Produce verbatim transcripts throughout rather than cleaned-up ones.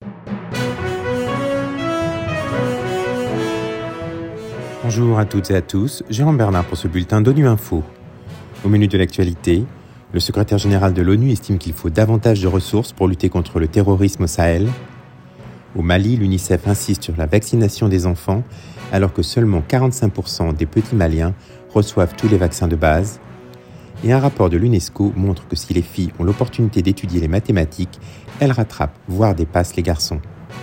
Bonjour à toutes et à tous, Jérôme Bernard pour ce bulletin d'ONU Info. Au menu de l'actualité, le secrétaire général de l'ONU estime qu'il faut davantage de ressources pour lutter contre le terrorisme au Sahel. Au Mali, l'UNICEF insiste sur la vaccination des enfants, alors que seulement quarante-cinq pour cent des petits Maliens reçoivent tous les vaccins de base. Et un rapport de l'UNESCO montre que si les filles ont l'opportunité d'étudier les mathématiques, elles rattrapent, voire dépassent les garçons.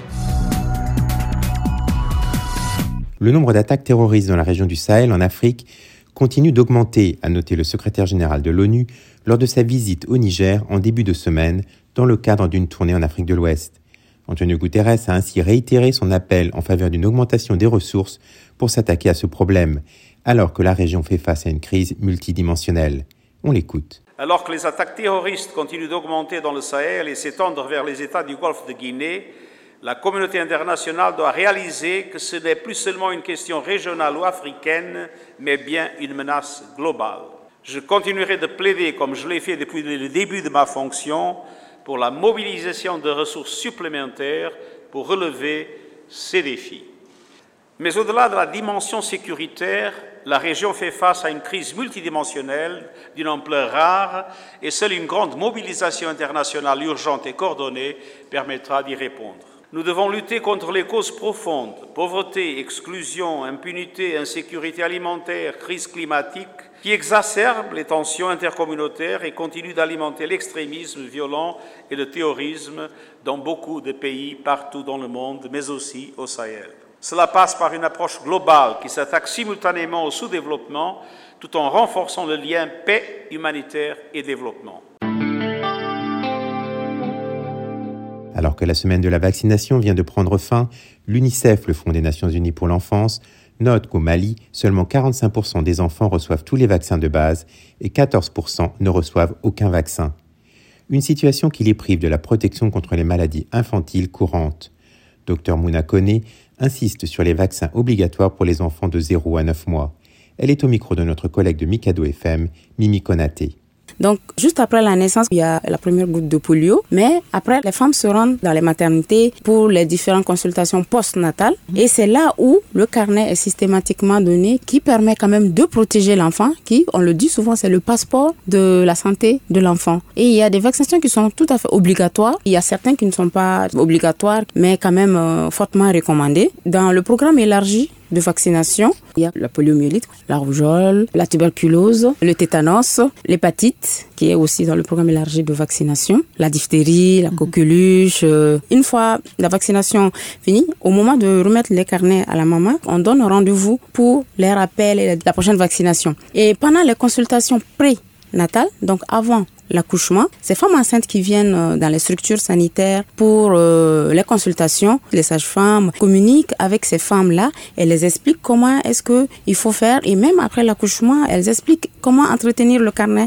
Le nombre d'attaques terroristes dans la région du Sahel, en Afrique, continue d'augmenter, a noté le secrétaire général de l'ONU lors de sa visite au Niger en début de semaine, dans le cadre d'une tournée en Afrique de l'Ouest. Antonio Guterres a ainsi réitéré son appel en faveur d'une augmentation des ressources pour s'attaquer à ce problème, alors que la région fait face à une crise multidimensionnelle. On l'écoute. Alors que les attaques terroristes continuent d'augmenter dans le Sahel et s'étendre vers les États du Golfe de Guinée, la communauté internationale doit réaliser que ce n'est plus seulement une question régionale ou africaine, mais bien une menace globale. Je continuerai de plaider, comme je l'ai fait depuis le début de ma fonction, pour la mobilisation de ressources supplémentaires pour relever ces défis. Mais au-delà de la dimension sécuritaire, la région fait face à une crise multidimensionnelle d'une ampleur rare et seule une grande mobilisation internationale urgente et coordonnée permettra d'y répondre. Nous devons lutter contre les causes profondes, pauvreté, exclusion, impunité, insécurité alimentaire, crise climatique, qui exacerbent les tensions intercommunautaires et continuent d'alimenter l'extrémisme violent et le terrorisme dans beaucoup de pays partout dans le monde, mais aussi au Sahel. Cela passe par une approche globale qui s'attaque simultanément au sous-développement tout en renforçant le lien paix, humanitaire et développement. Alors que la semaine de la vaccination vient de prendre fin, l'UNICEF, le Fonds des Nations Unies pour l'enfance, note qu'au Mali, seulement quarante-cinq pour cent des enfants reçoivent tous les vaccins de base et quatorze pour cent ne reçoivent aucun vaccin. Une situation qui les prive de la protection contre les maladies infantiles courantes. Docteur Mouna Koné insiste sur les vaccins obligatoires pour les enfants de zéro à neuf mois. Elle est au micro de notre collègue de Mikado F M, Mimi Konaté. Donc, juste après la naissance, il y a la première goutte de polio. Mais après, les femmes se rendent dans les maternités pour les différentes consultations postnatales. Et c'est là où le carnet est systématiquement donné qui permet quand même de protéger l'enfant, qui, on le dit souvent, c'est le passeport de la santé de l'enfant. Et il y a des vaccinations qui sont tout à fait obligatoires. Il y a certains qui ne sont pas obligatoires, mais quand même euh, fortement recommandés. Dans le programme élargi de vaccination, il y a la poliomyélite, la rougeole, la tuberculose, le tétanos, l'hépatite, qui est aussi dans le programme élargi de vaccination, la diphtérie, la coqueluche. Une fois la vaccination finie, au moment de remettre les carnets à la maman, on donne rendez-vous pour les rappels et la prochaine vaccination. Et pendant les consultations pré-natales, donc avant l'accouchement, ces femmes enceintes qui viennent dans les structures sanitaires pour euh, les consultations, les sages-femmes communiquent avec ces femmes-là et les expliquent comment est-ce qu'il faut faire. Et même après l'accouchement, elles expliquent comment entretenir le carnet.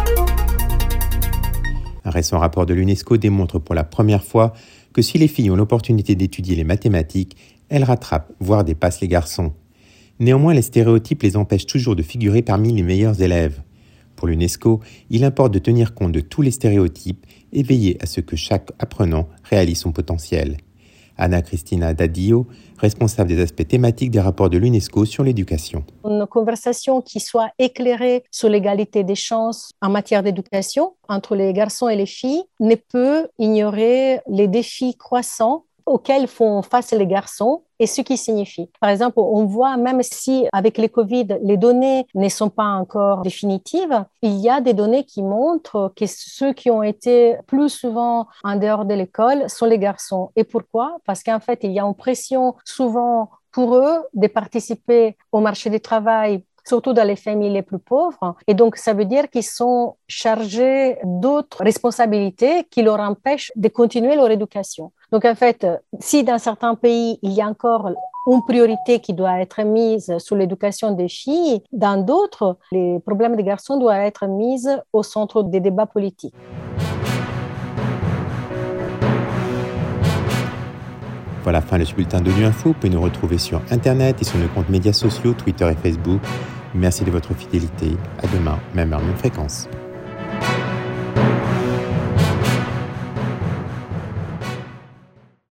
Un récent rapport de l'UNESCO démontre pour la première fois que si les filles ont l'opportunité d'étudier les mathématiques, elles rattrapent, voire dépassent les garçons. Néanmoins, les stéréotypes les empêchent toujours de figurer parmi les meilleurs élèves. Pour l'UNESCO, il importe de tenir compte de tous les stéréotypes et veiller à ce que chaque apprenant réalise son potentiel. Anna Cristina Daddio, responsable des aspects thématiques des rapports de l'UNESCO sur l'éducation. Une conversation qui soit éclairée sur l'égalité des chances en matière d'éducation entre les garçons et les filles ne peut ignorer les défis croissants auxquels font face les garçons et ce qui signifie. Par exemple, on voit, même si avec les Covid, les données ne sont pas encore définitives, il y a des données qui montrent que ceux qui ont été plus souvent en dehors de l'école sont les garçons. Et pourquoi? Parce qu'en fait, il y a une pression souvent pour eux de participer au marché du travail, surtout dans les familles les plus pauvres. Et donc, ça veut dire qu'ils sont chargés d'autres responsabilités qui leur empêchent de continuer leur éducation. Donc, en fait, si dans certains pays, il y a encore une priorité qui doit être mise sur l'éducation des filles, dans d'autres, les problèmes des garçons doivent être mis au centre des débats politiques. Voilà, fin de ce bulletin d'ONU Info. Vous pouvez nous retrouver sur Internet et sur nos comptes médias sociaux, Twitter et Facebook. Merci de votre fidélité. À demain, même heure, même fréquence.